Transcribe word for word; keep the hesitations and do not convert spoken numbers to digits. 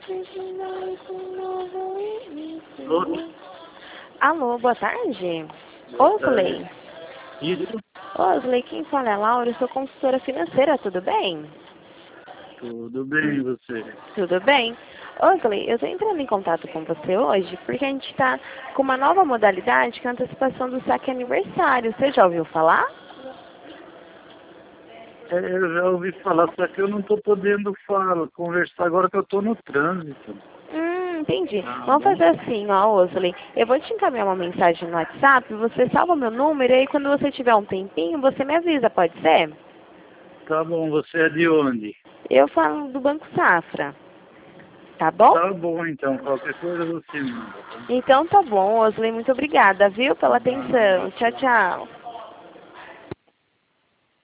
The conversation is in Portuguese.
Alô? Alô, boa tarde. Boa Osley. tarde. Isso? Osley, quem fala é a Laura, eu sou consultora financeira, tudo bem? Tudo bem, e você? Tudo bem. Osley, eu estou entrando em contato com você hoje porque a gente está com uma nova modalidade que é a antecipação do saque aniversário. Você já ouviu falar? É, eu já ouvi falar, só que eu não estou podendo falar, conversar agora que eu estou no trânsito. Hum, entendi. Tá Vamos bom? fazer assim, ó, Osley. Eu vou te encaminhar uma mensagem no WhatsApp, você salva meu número e aí quando você tiver um tempinho, você me avisa, pode ser? Tá bom, você é de onde? Eu falo do Banco Safra. Tá bom? Tá bom, então, qualquer coisa você manda, tá? Então tá bom, Osley. Muito obrigada, viu, pela Nada, atenção. Tchau, tchau. tchau.